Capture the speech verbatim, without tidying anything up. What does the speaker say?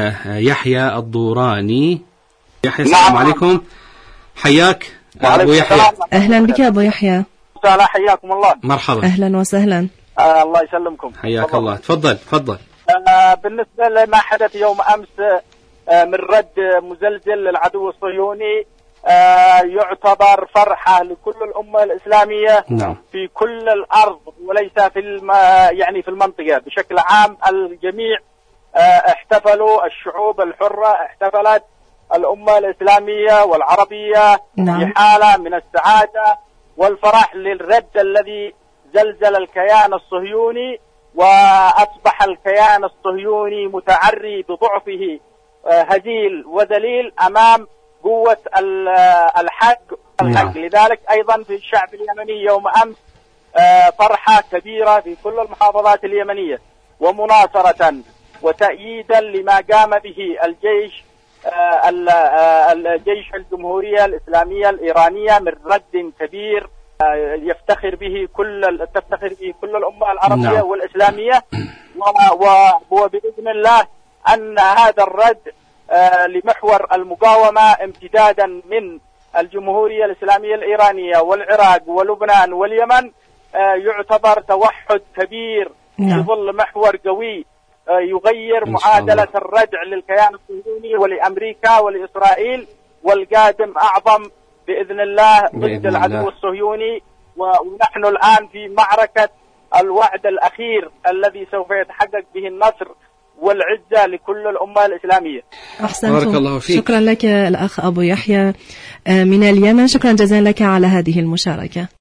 يحيى الضوراني. يحيى السلام نعم. عليكم، حياك أبو يحيى. أهلا بك أبو يحيى. وسهلا، حياكم الله. مرحبا. أهلا وسهلا. آه الله يسلمكم. حياك فضل. الله. تفضل تفضل. آه بالنسبة لما حدث يوم أمس آه من رد مزلزل للعدو الصهيوني آه يعتبر فرحة لكل الأمة الإسلامية نعم. في كل الأرض وليس في الم... يعني في المنطقة بشكل عام. الجميع آه احتفلوا، الشعوب الحرة احتفلت، الأمة الإسلامية والعربية نعم. في حالة من السعادة والفرح للرد الذي زلزل الكيان الصهيوني، وأصبح الكيان الصهيوني متعري بضعفه هزيل وذليل أمام قوة الحق والحق. نعم. لذلك أيضا في الشعب اليمني يوم أمس فرحة كبيرة في كل المحافظات اليمنية، ومناصرة وتأييدا لما قام به الجيش الجيش الجمهورية الإسلامية الإيرانية من رد كبير يفتخر به كل تفتخر به كل الأمة العربية نعم. والإسلامية، وبإذن الله أن هذا الرد لمحور المقاومة امتدادا من الجمهورية الإسلامية الإيرانية والعراق ولبنان واليمن يعتبر توحد كبير في ظل محور قوي يغير معادلة الردع للكيان الصهيوني ولأمريكا ولإسرائيل، والقادم أعظم بإذن الله ضد العدو الصهيوني. ونحن الآن في معركة الوعد الأخير الذي سوف يتحقق به النصر والعزة لكل الأمة الإسلامية. أحسنتم. شكرا لك الأخ أبو يحيى من اليمن، شكرا جزيلا لك على هذه المشاركة.